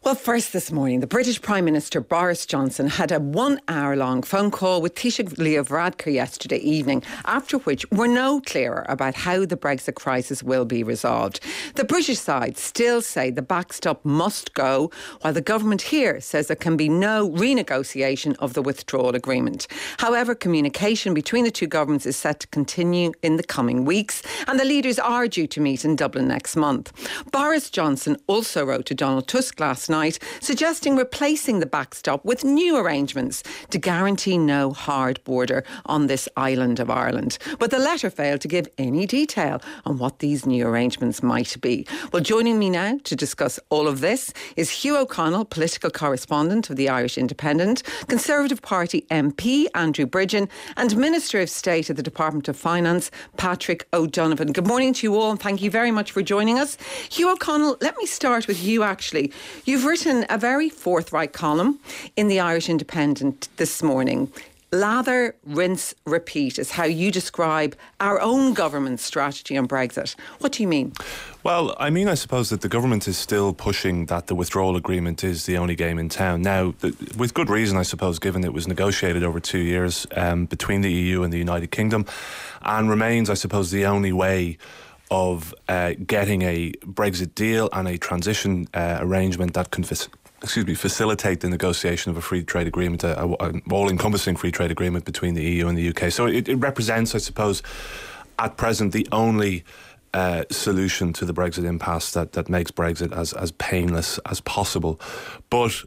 Well, first this morning, the British Prime Minister Boris Johnson had a 1 hour long phone call with Taoiseach Leo Varadkar yesterday evening, after which we're no clearer about how the Brexit crisis will be resolved. The British side still say the backstop must go, while the government here says there can be no renegotiation of the withdrawal agreement. However, communication between the two governments is set to continue in the coming weeks, and the leaders are due to meet in Dublin next month. Boris Johnson also wrote to Donald Tusk last night, suggesting replacing the backstop with new arrangements to guarantee no hard border on this island of Ireland. But the letter failed to give any detail on what these new arrangements might be. Well, joining me now to discuss all of this is Hugh O'Connell, political correspondent of the Irish Independent, Conservative Party MP Andrew Bridgen, and Minister of State at the Department of Finance Patrick O'Donovan. Good morning to you all, and thank you very much for joining us. Hugh O'Connell, let me start with you actually. You've written a very forthright column in the Irish Independent this morning. Lather, rinse, repeat is how you describe our own government's strategy on Brexit. What do you mean? Well, I suppose that the government is still pushing that the withdrawal agreement is the only game in town. Now, with good reason, I suppose, given it was negotiated over 2 years between the EU and the United Kingdom, and remains, I suppose, the only way of getting a Brexit deal and a transition arrangement that can facilitate the negotiation of a free trade agreement, an all-encompassing free trade agreement between the EU and the UK. So it represents, I suppose, at present the only solution to the Brexit impasse that makes Brexit as painless as possible. But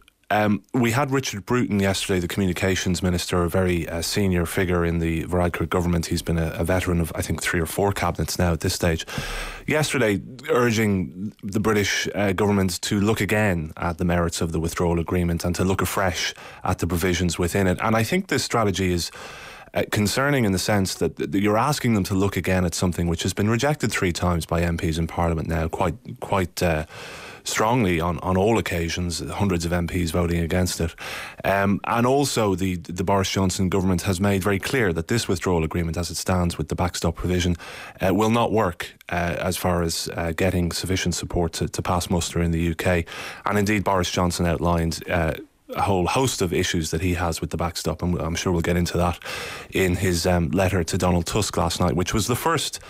we had Richard Bruton yesterday, the communications minister, a very senior figure in the Varadkar government. He's been a veteran of, I think, 3 or 4 cabinets now at this stage. Yesterday, urging the British government to look again at the merits of the withdrawal agreement and to look afresh at the provisions within it. And I think this strategy is concerning in the sense that you're asking them to look again at something which has been rejected 3 times by MPs in Parliament now, quite strongly on all occasions, hundreds of MPs voting against it. And also the Boris Johnson government has made very clear that this withdrawal agreement as it stands with the backstop provision will not work as far as getting sufficient support to pass muster in the UK. And indeed Boris Johnson outlined a whole host of issues that he has with the backstop, and I'm sure we'll get into that in his letter to Donald Tusk last night, which was the first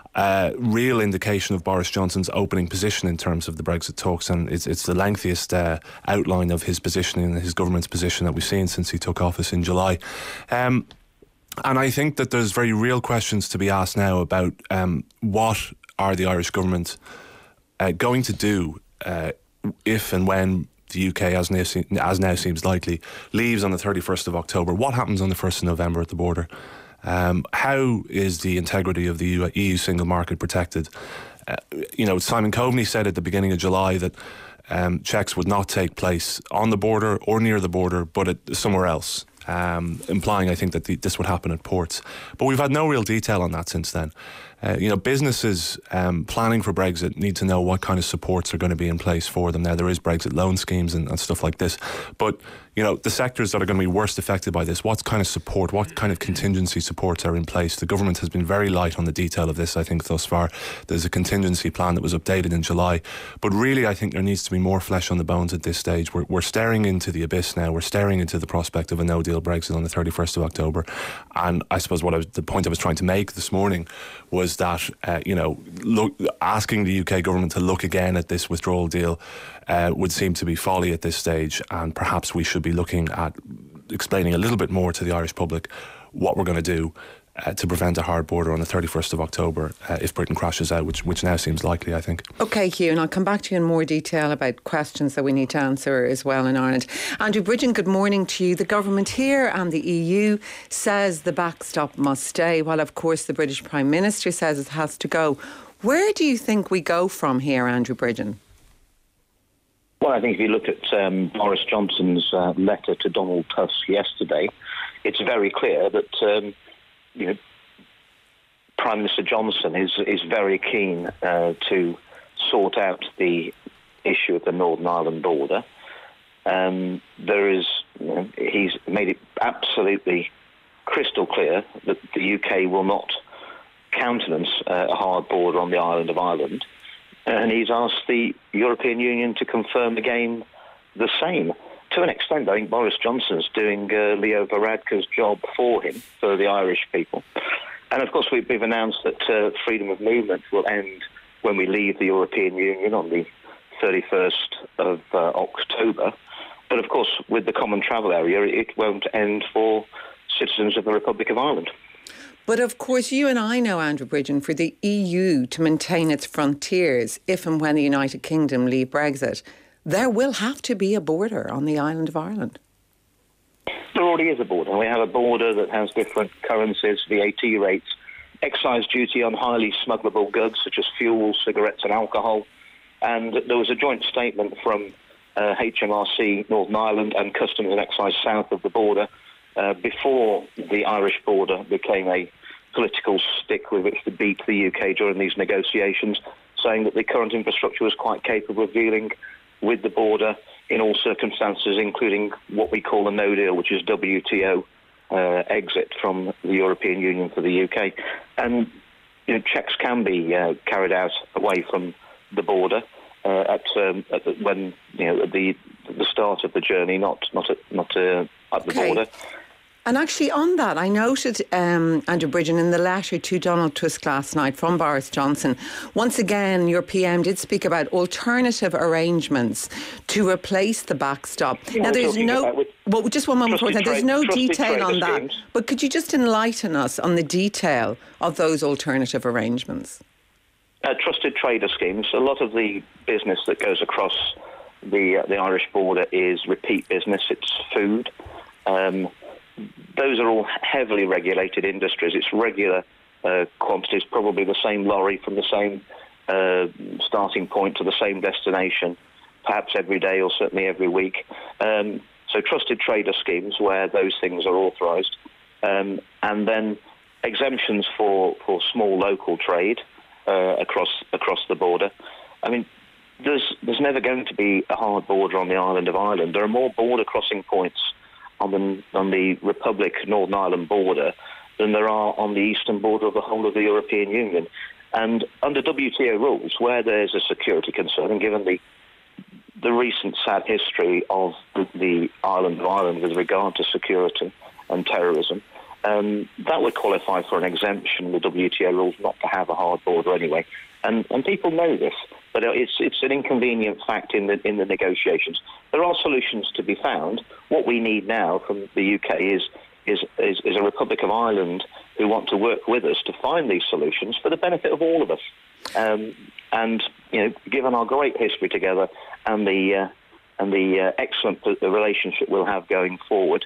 real indication of Boris Johnson's opening position in terms of the Brexit talks, and it's the lengthiest outline of his position and his government's position that we've seen since he took office in July. And I think that there's very real questions to be asked now about what are the Irish government going to do if and when the UK, as now seems likely, leaves on the 31st of October. What happens on the 1st of November at the border? How is the integrity of the EU single market protected? Simon Coveney said at the beginning of July that checks would not take place on the border or near the border, but somewhere else, implying, I think, that this would happen at ports. But we've had no real detail on that since then. Businesses planning for Brexit need to know what kind of supports are going to be in place for them. Now, there is Brexit loan schemes and stuff like this, but the sectors that are going to be worst affected by this, what kind of support, what kind of contingency supports are in place? The government has been very light on the detail of this, I think, thus far. There's a contingency plan that was updated in July, but really I think there needs to be more flesh on the bones at this stage. We're staring into the abyss now. We're staring into the prospect of a no-deal Brexit on the 31st of October, and I suppose the point I was trying to make this morning was that asking the UK government to look again at this withdrawal deal would seem to be folly at this stage, and perhaps we should be looking at explaining a little bit more to the Irish public what we're going to do to prevent a hard border on the 31st of October if Britain crashes out, which now seems likely, I think. OK, Hugh, and I'll come back to you in more detail about questions that we need to answer as well in Ireland. Andrew Bridgen, good morning to you. The government here and the EU says the backstop must stay, while of course the British Prime Minister says it has to go. Where do you think we go from here, Andrew Bridgen? Well, I think if you look at Boris Johnson's letter to Donald Tusk yesterday, it's very clear that Prime Minister Johnson is very keen to sort out the issue of the Northern Ireland border. He's made it absolutely crystal clear that the UK will not countenance a hard border on the island of Ireland. And he's asked the European Union to confirm again the same. To an extent, I think Boris Johnson's doing Leo Varadkar's job for him, for the Irish people. And of course, we've announced that freedom of movement will end when we leave the European Union on the 31st of October. But of course, with the Common Travel Area, it won't end for citizens of the Republic of Ireland. But of course, you and I know, Andrew Bridgen, for the EU to maintain its frontiers, if and when the United Kingdom leave Brexit, there will have to be a border on the island of Ireland. There already is a border. We have a border that has different currencies, VAT rates, excise duty on highly smugglable goods such as fuel, cigarettes and alcohol. And there was a joint statement from HMRC Northern Ireland and Customs and Excise south of the border before the Irish border became a political stick with which to beat the UK during these negotiations, saying that the current infrastructure was quite capable of dealing with the border in all circumstances, including what we call a no deal, which is WTO exit from the European Union for the UK. And checks can be carried out away from the border at the start of the journey, not at the border. And actually on that, I noted, Andrew Bridgen, in the letter to Donald Tusk last night from Boris Johnson, once again, your PM did speak about alternative arrangements to replace the backstop. Yeah, now, there's just one moment before that, there's no detail on that. Schemes. But could you just enlighten us on the detail of those alternative arrangements? Trusted trader schemes. A lot of the business that goes across the Irish border is repeat business. It's food. Those are all heavily regulated industries. It's regular quantities, probably the same lorry from the same starting point to the same destination, perhaps every day or certainly every week. So trusted trader schemes where those things are authorised. And then exemptions for small local trade across the border. I mean, there's never going to be a hard border on the island of Ireland. There are more border crossing points on the Republic Northern Ireland border than there are on the eastern border of the whole of the European Union. And under WTO rules, where there's a security concern, and given the recent sad history of the island of Ireland with regard to security and terrorism, that would qualify for an exemption in the WTO rules not to have a hard border anyway. And people know this, but it's an inconvenient fact in the negotiations. There are solutions to be found. What we need now from the UK is a Republic of Ireland who want to work with us to find these solutions for the benefit of all of us. And given our great history together and the excellent relationship we'll have going forward,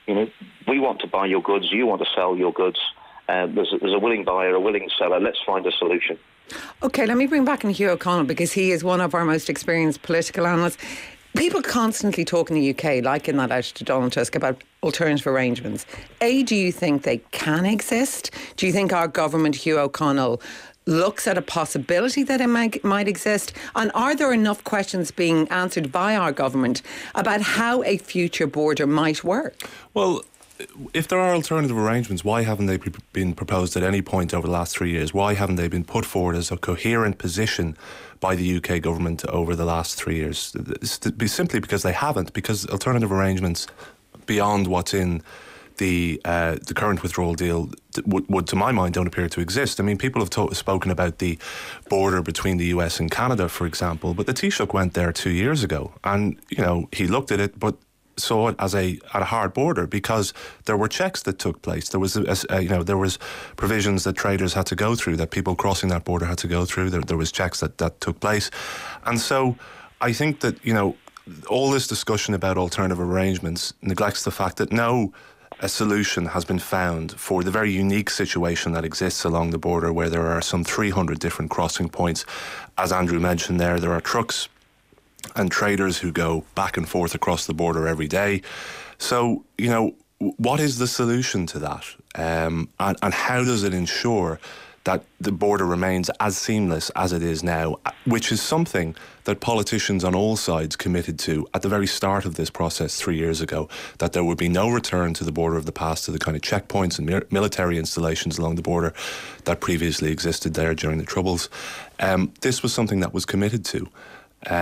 we want to buy your goods, you want to sell your goods. There's a willing buyer, a willing seller. Let's find a solution. OK, let me bring back in Hugh O'Connell, because he is one of our most experienced political analysts. People constantly talk in the UK, like in that letter to Donald Tusk, about alternative arrangements. A, do you think they can exist? Do you think our government, Hugh O'Connell, looks at a possibility that it might exist? And are there enough questions being answered by our government about how a future border might work? Well, if there are alternative arrangements, why haven't they been proposed at any point over the last 3 years? Why haven't they been put forward as a coherent position by the UK government over the last 3 years? It's simply because they haven't, because alternative arrangements beyond what's in the current withdrawal deal would, to my mind, don't appear to exist. I mean, people have spoken about the border between the US and Canada, for example, but the Taoiseach went there 2 years ago, and he looked at it, but saw it as a hard border because there were checks that took place. There was there was provisions that traders had to go through, that people crossing that border had to go through. There was checks that took place, and so I think that all this discussion about alternative arrangements neglects the fact that a solution has been found for the very unique situation that exists along the border, where there are some 300 different crossing points. As Andrew mentioned there are trucks and traders who go back and forth across the border every day. So, what is the solution to that? And how does it ensure that the border remains as seamless as it is now, which is something that politicians on all sides committed to at the very start of this process 3 years ago, that there would be no return to the border of the past, to the kind of checkpoints and military installations along the border that previously existed there during the Troubles. This was something that was committed to.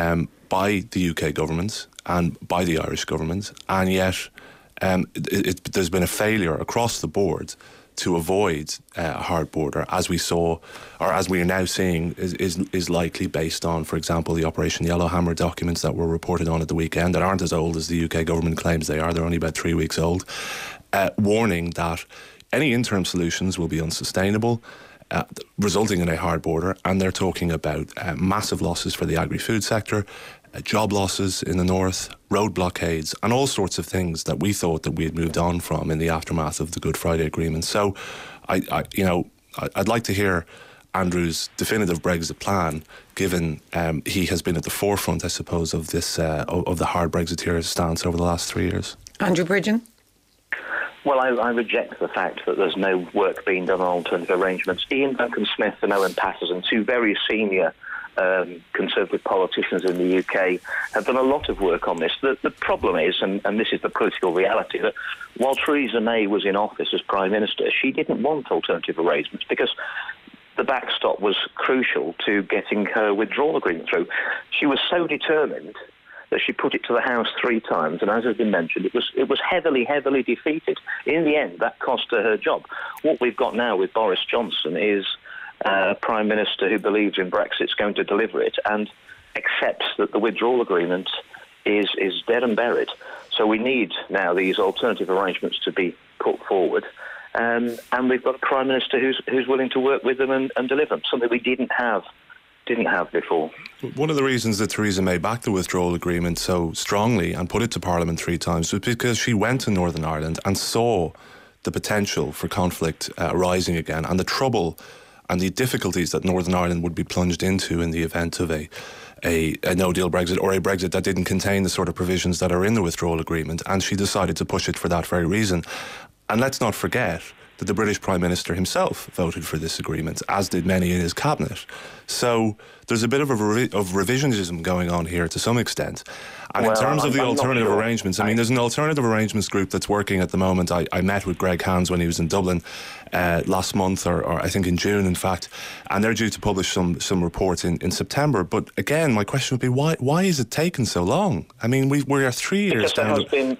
by the UK government and by the Irish government, and yet there's been a failure across the board to avoid a hard border, as we saw, or as we are now seeing, is likely based on, for example, the Operation Yellowhammer documents that were reported on at the weekend, that aren't as old as the UK government claims they are. They're only about 3 weeks old, warning that any interim solutions will be unsustainable, resulting in a hard border, and they're talking about massive losses for the agri-food sector, job losses in the north, road blockades, and all sorts of things that we thought that we had moved on from in the aftermath of the Good Friday Agreement. So, I'd like to hear Andrew's definitive Brexit plan, given he has been at the forefront, I suppose, of this of the hard Brexiteer stance over the last 3 years. Andrew Bridgen? Well, I reject the fact that there's no work being done on alternative arrangements. Ian Duncan-Smith and Owen Paterson, two very senior Conservative politicians in the UK, have done a lot of work on this. The problem is, and this is the political reality, that while Theresa May was in office as Prime Minister, she didn't want alternative arrangements because the backstop was crucial to getting her withdrawal agreement through. She was so determined that she put it to the House 3 times, and as has been mentioned, it was heavily, heavily defeated. In the end, that cost her job. What we've got now with Boris Johnson is a Prime Minister who believes in Brexit, is going to deliver it, and accepts that the withdrawal agreement is dead and buried. So we need now these alternative arrangements to be put forward, and we've got a Prime Minister who's willing to work with them and deliver them, something we didn't have before. One of the reasons that Theresa May backed the withdrawal agreement so strongly and put it to Parliament 3 times was because she went to Northern Ireland and saw the potential for conflict arising again, and the trouble and the difficulties that Northern Ireland would be plunged into in the event of a no-deal Brexit, or a Brexit that didn't contain the sort of provisions that are in the withdrawal agreement, and she decided to push it for that very reason. And let's not forget that the British Prime Minister himself voted for this agreement, as did many in his cabinet. So there's a bit of revisionism going on here to some extent. And in terms of the alternative arrangements, I mean, there's an alternative arrangements group that's working at the moment. I met with Greg Hands when he was in Dublin last month, or I think in June, in fact, and they're due to publish some reports in September. But again, my question would be, why is it taking so long? I mean, we are 3 years down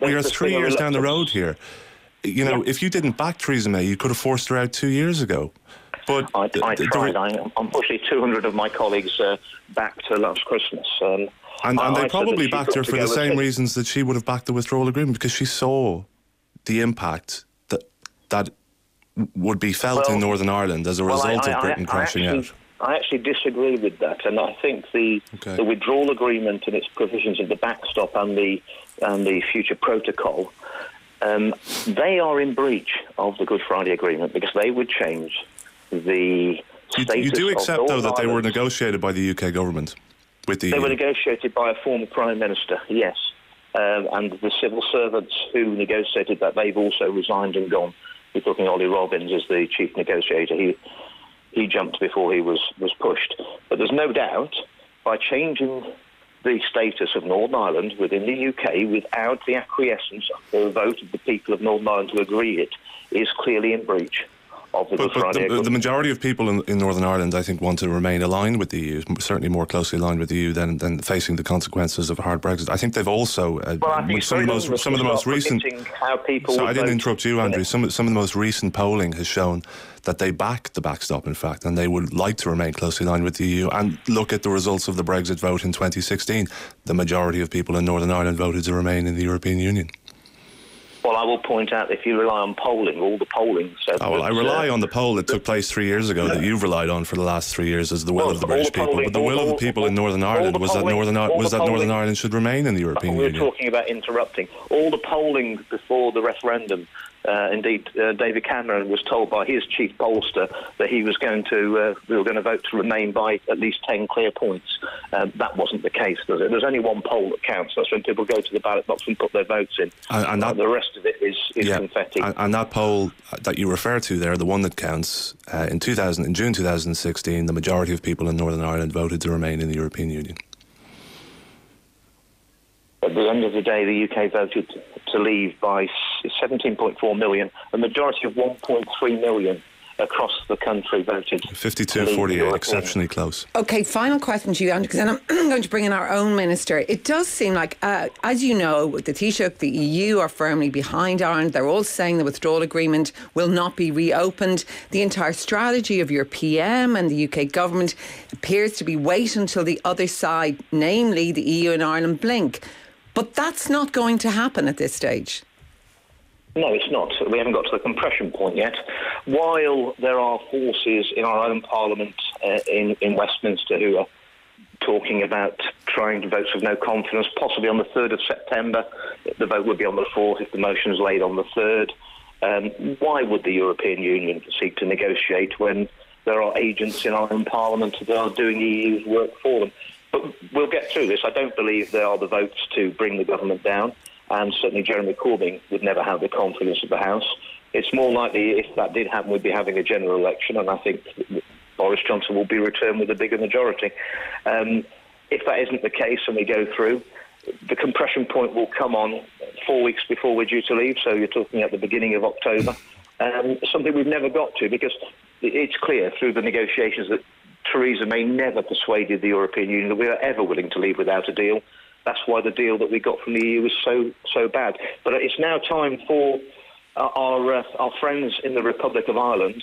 the road here. You know, if you didn't back Theresa May, you could have forced her out 2 years ago. But I tried. Unfortunately, 200 of my colleagues backed her last Christmas. And they probably backed her for the same reasons that she would have backed the withdrawal agreement, because she saw the impact that would be felt in Northern Ireland as a result of Britain crashing out. I actually disagree with that, and I think the withdrawal agreement and its provisions of the backstop and the future protocol, they are in breach of the Good Friday Agreement, because they would change the status. You do accept, though, that they were negotiated by the UK government with the EU? They were negotiated by a former Prime Minister, yes. And the civil servants who negotiated that, they've also resigned and gone. We're talking Ollie Robbins as the chief negotiator. He jumped before he was pushed. But there's no doubt, by changing the status of Northern Ireland within the UK without the acquiescence or the vote of the people of Northern Ireland to agree it, is clearly in breach of the Good Friday Agreement. The majority of people in Northern Ireland, I think, want to remain aligned with the EU, certainly more closely aligned with the EU than facing the consequences of a hard Brexit. I think they've also, some of the most recent... So I didn't interrupt you, Andrew. Some of the most recent polling has shown that they back the backstop, in fact, and they would like to remain closely aligned with the EU. And look at the results of the Brexit vote in 2016. The majority of people in Northern Ireland voted to remain in the European Union. Well, I will point out, if you rely on polling, all the polling says... I rely on the poll that took place 3 years ago, that you've relied on for the last 3 years as the will of the British people. But the will of the people in Northern Ireland was that Northern Ireland should remain in the European Union. We're talking about interrupting. All the polling before the referendum, indeed, David Cameron was told by his chief pollster that we were going to vote to remain by at least 10 clear points. That wasn't the case, does it? There's only one poll that counts. That's when people go to the ballot box and put their votes in. And the rest of it is confetti. And that poll that you refer to there, the one that counts, in June 2016, the majority of people in Northern Ireland voted to remain in the European Union. At the end of the day, the UK voted to leave by 17.4 million. A majority of 1.3 million across the country voted 52-48, exceptionally close. OK, final question to you, Andrew, because then I'm going to bring in our own minister. It does seem like, as you know, the Taoiseach, the EU are firmly behind Ireland. They're all saying the withdrawal agreement will not be reopened. The entire strategy of your PM and the UK government appears to be wait until the other side, namely the EU and Ireland, blink. But that's not going to happen at this stage. No, it's not. We haven't got to the compression point yet. While there are forces in our own Parliament in Westminster who are talking about trying to vote of no confidence, possibly on the 3rd of September. The vote would be on the 4th if the motion is laid on the 3rd. Why would the European Union seek to negotiate when there are agents in our own Parliament that are doing the EU's work for them? But we'll get through this. I don't believe there are the votes to bring the government down. And certainly Jeremy Corbyn would never have the confidence of the House. It's more likely, if that did happen, we'd be having a general election, and I think Boris Johnson will be returned with a bigger majority. If that isn't the case and we go through, the compression point will come on 4 weeks before we're due to leave, so you're talking at the beginning of October. Something we've never got to, because it's clear through the negotiations that Theresa May never persuaded the European Union that we are ever willing to leave without a deal. That's why the deal that we got from the EU was so bad. But it's now time for our friends in the Republic of Ireland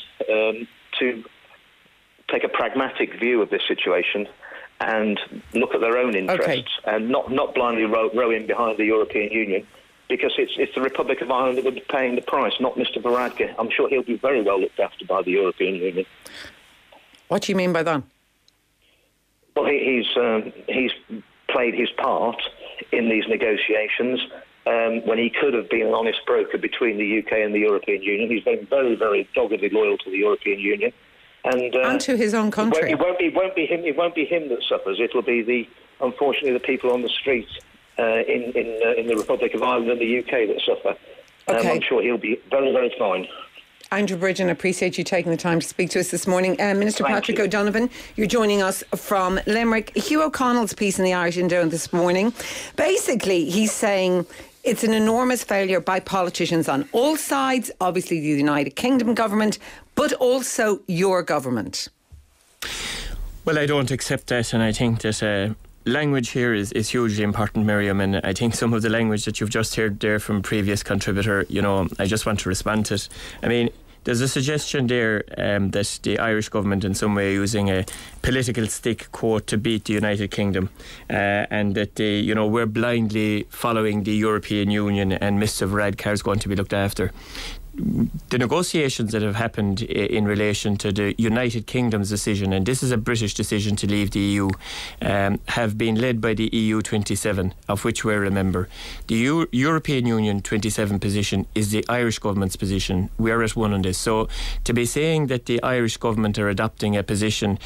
to take a pragmatic view of this situation and look at their own interests and not blindly row in behind the European Union, because it's the Republic of Ireland that would be paying the price, not Mr Varadkar. I'm sure he'll be very well looked after by the European Union. What do you mean by that? Well, he's played his part in these negotiations when he could have been an honest broker between the UK and the European Union. He's been very, very doggedly loyal to the European Union, and to his own country. It won't be him that suffers. It'll be unfortunately the people on the street in the Republic of Ireland and the UK that suffer. I'm sure he'll be very, very fine. Andrew Bridgen, appreciate you taking the time to speak to us this morning. Minister Patrick O'Donovan, you're joining us from Limerick. Hugh O'Connell's piece in the Irish Independent this morning, basically he's saying it's an enormous failure by politicians on all sides, obviously the United Kingdom government, but also your government. Well, I don't accept that, and I think that language here is hugely important, Miriam, and I think some of the language that you've just heard there from previous contributor, I just want to respond to it. I mean, there's a suggestion there that the Irish government in some way using a political stick, quote, to beat the United Kingdom, and that we're blindly following the European Union and Mr Varadkar is going to be looked after. The negotiations that have happened in relation to the United Kingdom's decision, and this is a British decision to leave the EU, have been led by the EU 27, of which we're a member. The European Union 27 position is the Irish government's position. We're at one on this. So to be saying that the Irish government are adopting a position,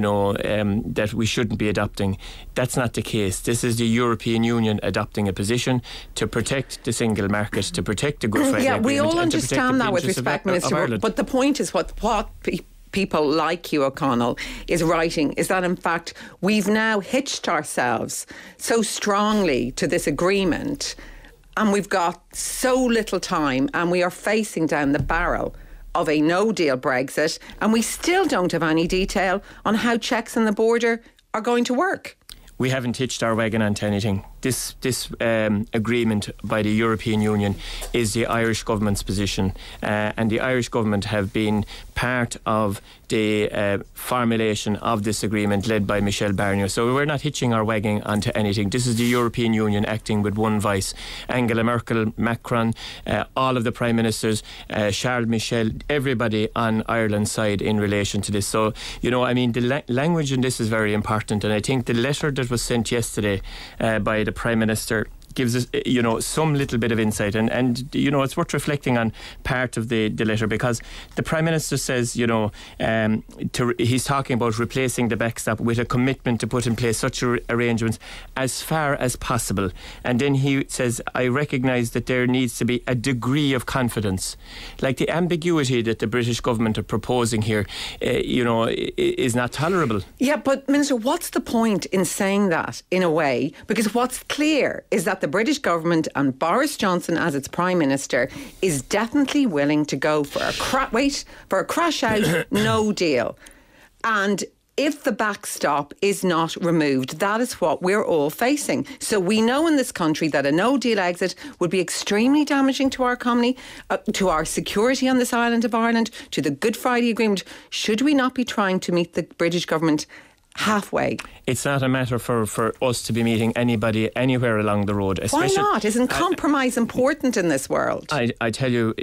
that we shouldn't be adopting, that's not the case. This is the European Union adopting a position to protect the single market, to protect the Good Friday Agreement. We all understand that with respect, Minister, but the point is what people like Hugh O'Connell is writing is that in fact we've now hitched ourselves so strongly to this agreement and we've got so little time and we are facing down the barrel of a no-deal Brexit and we still don't have any detail on how checks on the border are going to work. We haven't hitched our wagon onto anything. This agreement by the European Union is the Irish government's position, and the Irish government have been part of the formulation of this agreement led by Michel Barnier. So we're not hitching our wagon onto anything. This is the European Union acting with one voice. Angela Merkel, Macron, all of the Prime Ministers, Charles Michel, everybody on Ireland's side in relation to this. So, the language in this is very important, and I think the letter that was sent yesterday by the Prime Minister gives us, some little bit of insight, and it's worth reflecting on part of the letter, because the Prime Minister says, he's talking about replacing the backstop with a commitment to put in place such arrangements as far as possible, and then he says, I recognise that there needs to be a degree of confidence. Like the ambiguity that the British government are proposing here, is not tolerable. Yeah, but Minister, what's the point in saying that in a way? Because what's clear is that the British government and Boris Johnson as its Prime Minister is definitely willing to go for a crash out no deal. And if the backstop is not removed, that is what we're all facing. So we know in this country that a no-deal exit would be extremely damaging to our economy, to our security on this island of Ireland, to the Good Friday Agreement. Should we not be trying to meet the British government halfway? It's not a matter for us to be meeting anybody anywhere along the road. Why not? Isn't compromise important in this world? I tell you,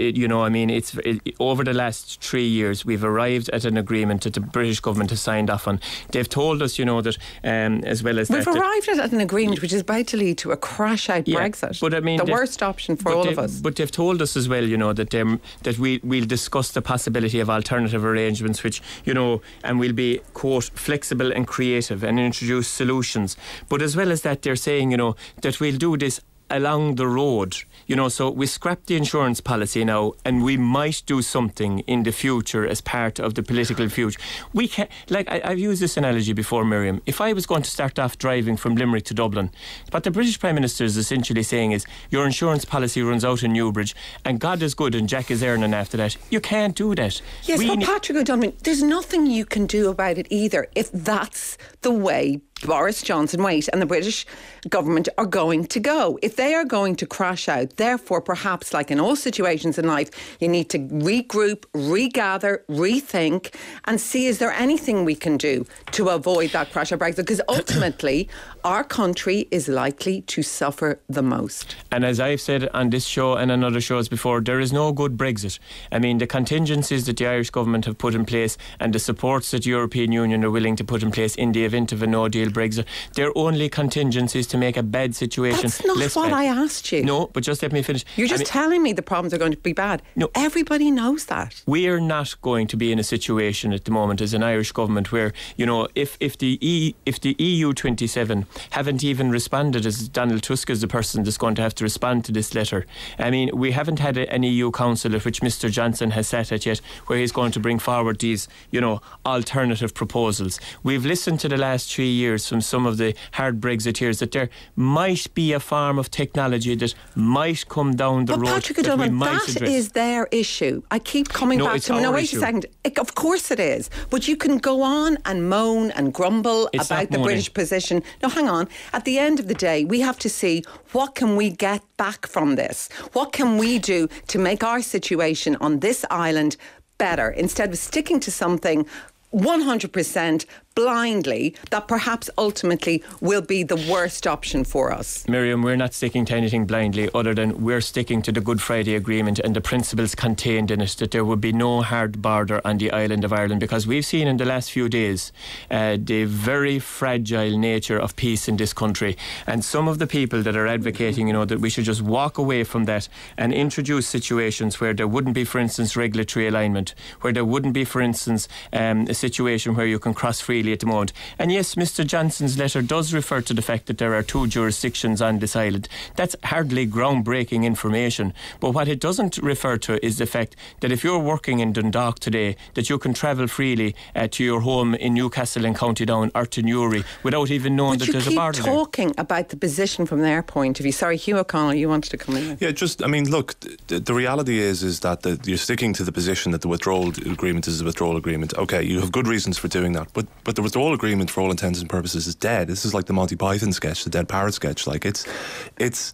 over the last 3 years, we've arrived at an agreement that the British government has signed off on. They've told us, that as well as we've arrived at an agreement which is about to lead to a crash-out Brexit. But I mean, the worst option for all of us. But they've told us as well, that we'll discuss the possibility of alternative arrangements, which, and we'll be, quote, flexible and creative and introduce solutions. But as well as that, they're saying, that we'll do this along the road. So we scrap the insurance policy now, and we might do something in the future as part of the political future. We can, I've used this analogy before, Miriam. If I was going to start off driving from Limerick to Dublin, what the British Prime Minister is essentially saying is, your insurance policy runs out in Newbridge, and God is good and Jack is earning after that. You can't do that. Yes, but Patrick O'Donovan, there's nothing you can do about it either if that's the way Boris Johnson and the British government are going to go. If they are going to crash out, therefore, perhaps like in all situations in life, you need to regroup, regather, rethink and see, is there anything we can do to avoid that crash out Brexit? Because ultimately, our country is likely to suffer the most. And as I've said on this show and on other shows before, there is no good Brexit. I mean, the contingencies that the Irish government have put in place and the supports that the European Union are willing to put in place in the event of a no-deal Brexit, they're only contingencies to make a bad situation less bad. That's not what I asked you. No, but just let me finish. You're just telling me the problems are going to be bad. No, everybody knows that. We're not going to be in a situation at the moment as an Irish government where, if the EU 27 haven't even responded, as Donald Tusk is the person that's going to have to respond to this letter. I mean, we haven't had an EU council at which Mr. Johnson has sat at yet, where he's going to bring forward these, alternative proposals. We've listened to the last 3 years from some of the hard Brexiteers that there might be a form of technology that might come down the road. Patrick O'Donovan, that is their issue. I keep coming back to it. No, wait a second. Of course it is. But you can go on and moan and grumble about the British position. No, hang on. At the end of the day, we have to see, what can we get back from this? What can we do to make our situation on this island better, instead of sticking to something 100% blindly that perhaps ultimately will be the worst option for us? Miriam, we're not sticking to anything blindly other than we're sticking to the Good Friday Agreement and the principles contained in it, that there would be no hard border on the island of Ireland, because we've seen in the last few days the very fragile nature of peace in this country, and some of the people that are advocating that we should just walk away from that and introduce situations where there wouldn't be, for instance, regulatory alignment, where there wouldn't be, for instance, a situation where you can cross freely at the moment. And yes, Mr. Johnson's letter does refer to the fact that there are 2 jurisdictions on this island. That's hardly groundbreaking information. But what it doesn't refer to is the fact that if you're working in Dundalk today, that you can travel freely to your home in Newcastle and County Down or to Newry without even knowing that there's a border there. You keep talking about the position from their point of view. Sorry, Hugh O'Connell, you wanted to come in. Yeah, look, the reality is that you're sticking to the position that the withdrawal agreement is a withdrawal agreement. Okay, you have good reasons for doing that, but the withdrawal agreement, for all intents and purposes, is dead. This is like the Monty Python sketch, the dead parrot sketch. Like it's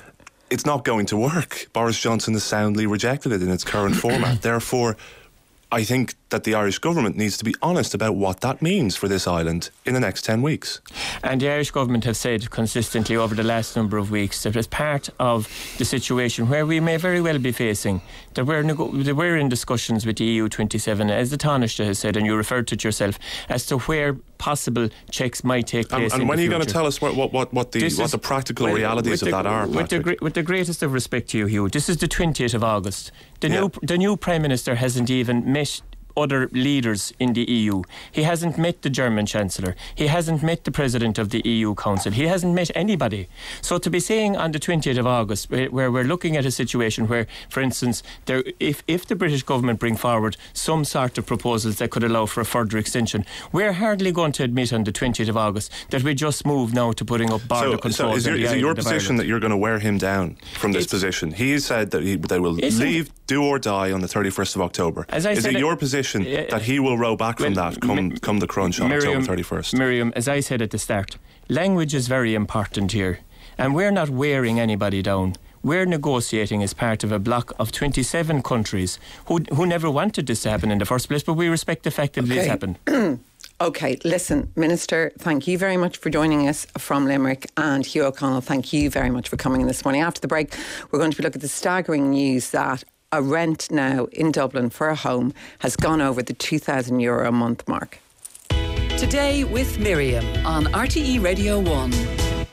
not going to work. Boris Johnson has soundly rejected it in its current format. Therefore, I think that the Irish government needs to be honest about what that means for this island in the next 10 weeks. And the Irish government have said consistently over the last number of weeks that as part of the situation where we may very well be facing, that we're in discussions with the EU 27, as the Taoiseach has said, and you referred to it yourself, as to where possible checks might take place. And when are you going to tell us what the practical realities of that are, Patrick? With the greatest of respect to you, Hugh, this is the 20th of August. The new Prime Minister hasn't even met other leaders in the EU. He hasn't met the German Chancellor. He hasn't met the President of the EU Council. He hasn't met anybody. So to be saying on the 20th of August, where we're looking at a situation where, for instance, if the British government bring forward some sort of proposals that could allow for a further extension, we're hardly going to admit on the 20th of August that we just move now to putting up border controls. So is it your position that you're going to wear him down from this position? He said that they will leave, do or die on the 31st of October. Is it your position that he will row back from that come the crunch on October 31st? Miriam, as I said at the start, language is very important here. And we're not wearing anybody down. We're negotiating as part of a bloc of 27 countries who never wanted this to happen in the first place, but we respect the fact that this happened. OK, listen, Minister, thank you very much for joining us from Limerick, and Hugh O'Connell, thank you very much for coming in this morning. After the break, we're going to look at the staggering news that a rent now in Dublin for a home has gone over the €2,000 a month mark. Today with Miriam on RTE Radio 1.